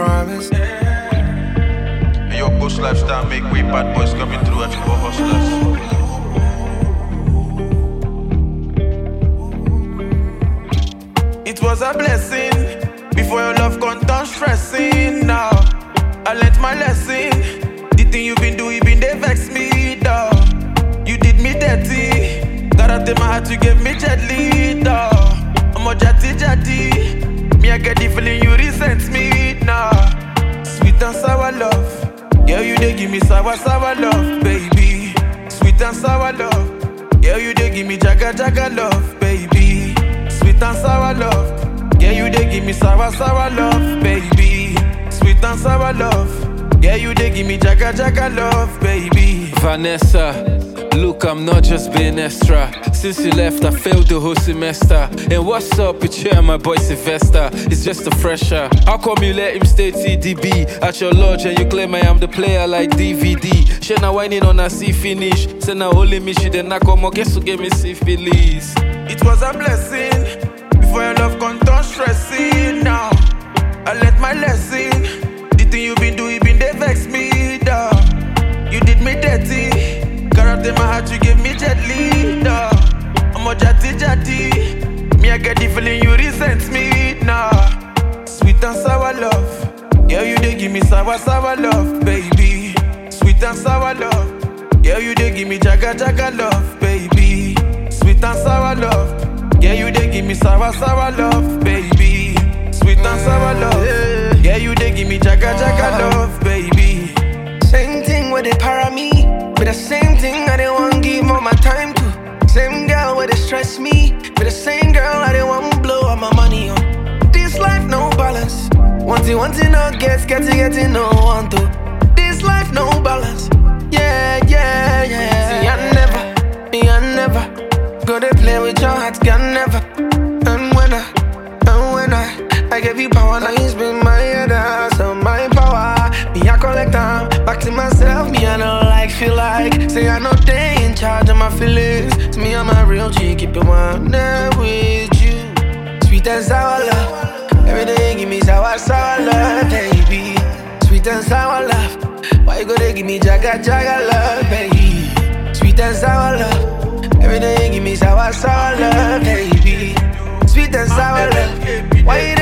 promise. And your bush lifestyle make way bad boys coming through at you for hustlers. It was a blessing before your love gone down stressing. Now I learnt my lesson. The thing you been doing, been they vex me, dawg. You did me dirty. Gotta take my heart, you gave me gently, dawg. I'm a jatty. Me, I get the feeling you resent me, nah. Sweet and sour love. Yeah, you dey give me sour love, baby. Sweet and sour love. Yeah, you dey give me jaga love, baby. Sweet and sour love. Yeah, you dey give me sour love, baby. Sweet and sour love. Yeah, you dey give me jaga love, baby. Vanessa, look, I'm not just being extra. Since you left, I failed the whole semester. And what's up with you and my boy Sylvester? It's just a fresher. How come you let him stay TDB at your lodge and you claim I am the player like DVD? She na whining on a see finish. Say na only me, she then I come guess to give me syphilis. It was a blessing before your love gone down stressing. Now I learnt my lesson. The thing you been doing, been they vex me, dawg. You did me dirty. Gotta take my heart, you gave me gently, dawg. I'm a jatty. Me, I get the feeling you resent me, nah. Sweet and sour love. Yeah, you dey give me sour love, baby. Sweet and sour love. Yeah, you dey give me jaga love, baby. Sweet and sour love. Yeah, you dey give me sour love, baby. Sweet and sour love. Yeah, you dey give me jaga love, baby. Same thing where they para me, but the same thing I didn't want to give all my time to. Same girl where they stress me, but the same girl I didn't want to blow all my money on. This life no balance. Want it, no get it, no want to. This life no balance. Yeah. See, I never gonna play with your heart, can never. And when I gave you power, now you spin my head out. So my power, me I collect time. Back to myself, me I don't feel like. Say I know they in charge of my feelings. To me I'm a real G, keep it 100 with you. Sweet and sour love. Every day give me sour love, baby. Sweet and sour love. Why you gotta give me jaga love, baby? Sweet and sour love. Every day give me sour love, baby. Sweet and sour love. Why you